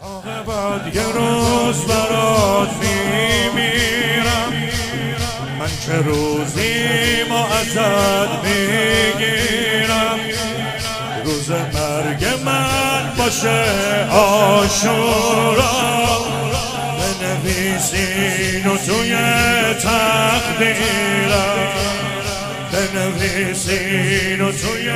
بعد یه روز برات میمیرم، من که روزی ما ازت میگیرم. روز مرگ من باشه عاشورا، بنویسین و توی تقدیرم، بنویسین و توی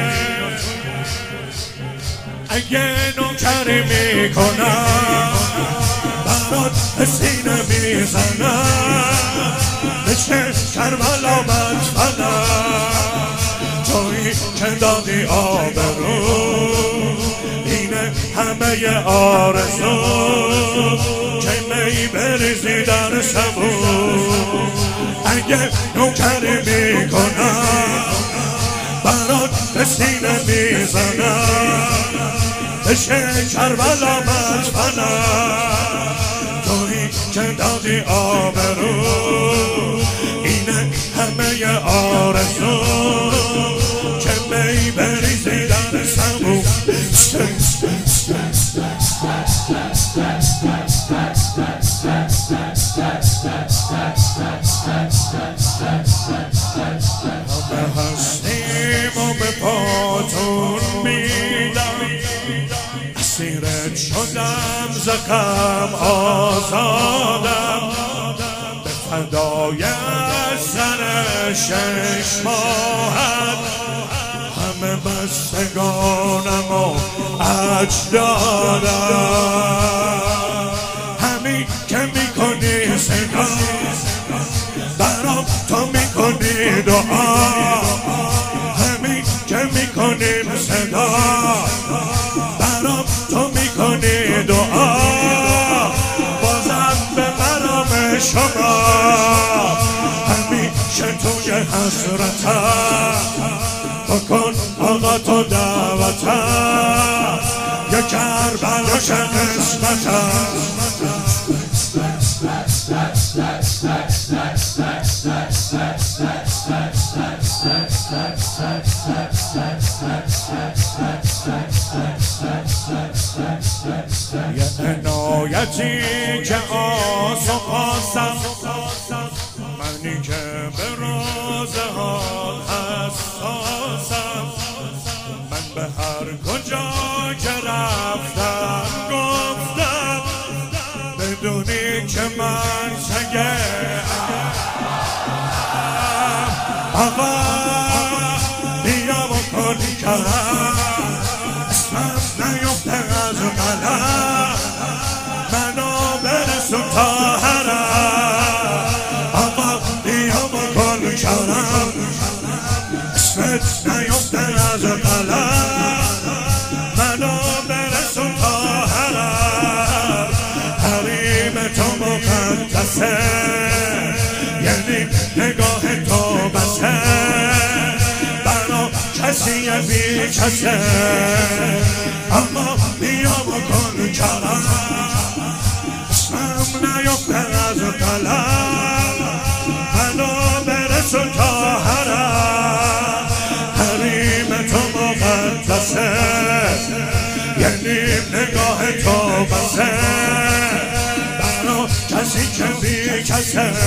اگه نوکری میکنم برات به سینه میزنم، بشه کربلا مدفنم. تویی که دادی آبرو، اینه همه آرزو، که می بریزی در سبو. اگه نوکری میکنم برات به سینه میزنم، بشه کربلا مدفنم. تویی که دادی آبرو، اینه همه آرزو، که می بریزی در سبو. همه هستیم و به پاتون میدم، اسیرت شدم زغم آزادم، به فدای سر 6 ماهت همه بستگانم و اجدادم. همین که میکنی صدا برام، تو میکنی دعا، همین که میکنیم صدا برام، تو میکنی دعا. بازم به مرام شما همیشه توی حسرتم، بکن آقا تو دعوتم، یا کربلاش قسمتم. یه عنایتی که آس و پاسم، منی که به رازه ها حساسم. من به هر کجا که رفتم گفتم، بدونی که من سگم. آقا بیا بکن کرم، اسمم نیفته از قلم، منو برسون تا حرم. آقا بیا بکن کرم، اسمت نیفته از قلم، منو برسون تا حرم. حریم تو مقدسه، یعنی نگاه تو بسه، برا کسی بی کسه. اما بیا بکن کرم، اسمم نیفته از قلم، منو برسون تا حرم. حریم تو مقدسه، یعنی نگاه تو بسه، برا کسی که بی کسه.